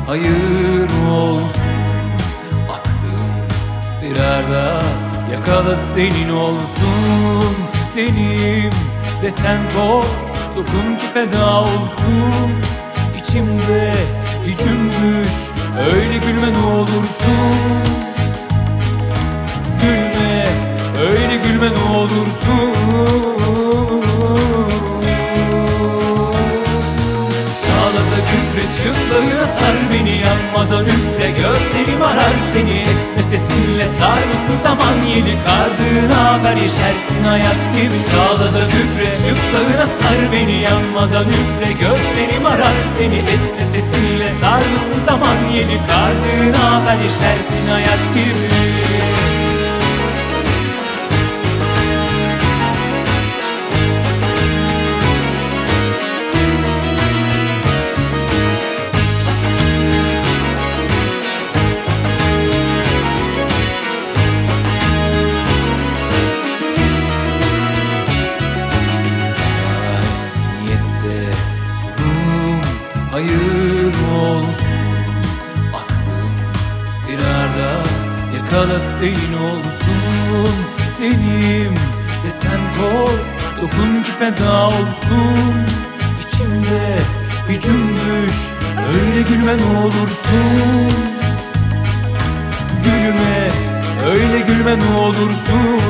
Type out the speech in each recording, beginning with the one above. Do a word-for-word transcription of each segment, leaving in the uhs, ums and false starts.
hayır olsun. Aklım bir arada yakala senin olsun. Tenim desen koş, dokun ki feda olsun. İçimde bir cümbüş, öyle gülme ne olursun. Gülme, öyle gülme ne olursun. Çağlada kükre, çıplağına sar beni, yanmadan üfle, gözlerim arar seni. Es nefesinle sarmışsın zaman, yeni kardığına haber yeşersin hayat gibi. Çağlada kükre, çıplağına sar beni, yanmadan üfle, gözlerim arar seni. Es nefesinle sarmışsın zaman, yeni kardığına haber yeşersin hayat gibi. Hayır olsun. Aklım bir arada yakala senin olsun. Tenim desen koş, dokun ki feda olsun. İçimde bir cümbüş, öyle gülme ne olursun. Gülme, öyle gülme ne olursun.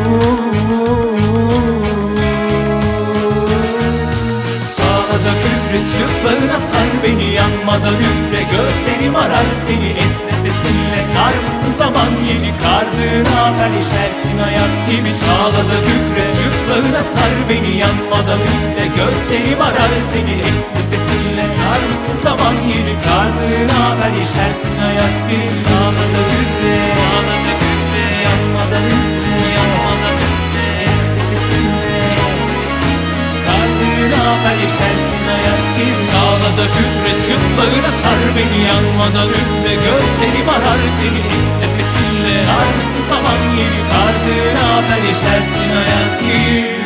Çıplağına sar beni, yanmadan üfle, gözlerim arar seni. Es nefesinle sarmışsın zaman, yeni kardığına haber yeşersin hayat gibi. Çağlada kükre, çıplağına sar beni, yanmadan üfle, gözlerim arar seni. Es nefesinle sarmışsın zaman, yeni kardığına haber yeşersin hayat gibi. Çağlada kükre, çağlada kükre, yanmadan üfle, yanmadan üfle, es nefesinle, es nefesinle kardığına haber yeşersin hayat gibi. Çağlada kükre, çıplağına sar beni, yanmadan üfle, gözlerim arar seni. Es nefesinle sarmışsın zaman, yeni kardığına haber yeşersin hayat gibi.